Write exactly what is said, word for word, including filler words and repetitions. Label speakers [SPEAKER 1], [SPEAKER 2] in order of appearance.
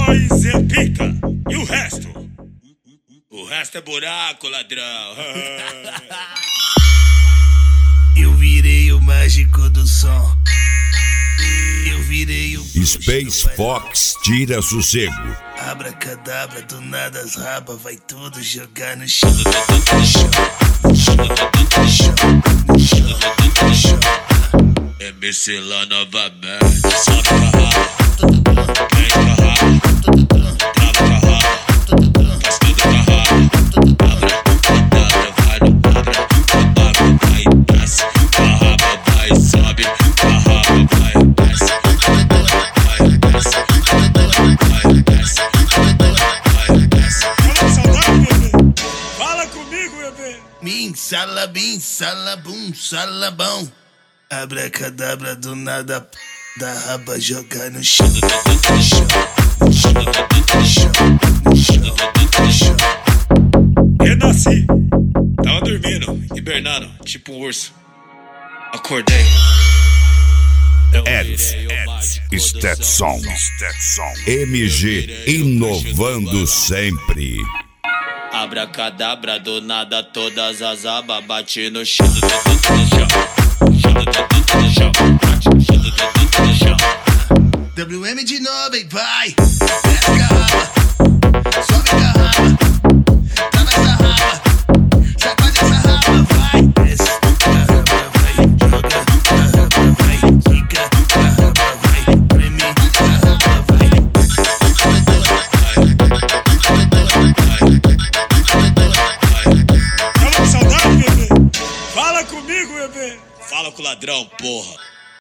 [SPEAKER 1] Nós é pica. E o resto? O resto é buraco, ladrão.
[SPEAKER 2] Eu virei o mágico do som. Eu virei o
[SPEAKER 3] Space Fox tira sossego.
[SPEAKER 2] Abracadabra, do nada as rabas vai tudo jogar no chão.
[SPEAKER 1] É M C lá novamente. Sobe com a raba, vem com a raba, trava com a raba, faz tudo com a raba. Abra, vai no abra, abra, vai e desce. Com a raba vai e sobe, com a raba vai e desce. Vai e desce, vai e desce, vai e desce. Fala saudade, bebê. Fala comigo, bebê.
[SPEAKER 2] Min, salabim, salabum, salabão. Abracadabra, do nada da raba jogar no chão.
[SPEAKER 1] Renasci. Tava dormindo, hibernando, tipo um urso. Acordei.
[SPEAKER 3] Eds, Eds, Stetson, Stetson, M G inovando sempre.
[SPEAKER 1] Abracadabra, do nada todas as abas bate no chão.
[SPEAKER 2] W M de novo, hein, vai. Desce a raba, sobe a raba, tá nessa raba, sacode essa raba, vai. Desce a raba, vai, joga a raba, vai, fica a raba, vai, treme a raba, vai.
[SPEAKER 1] Fala com saudade, bebê. Fala comigo, bebê. Fala com o ladrão, porra.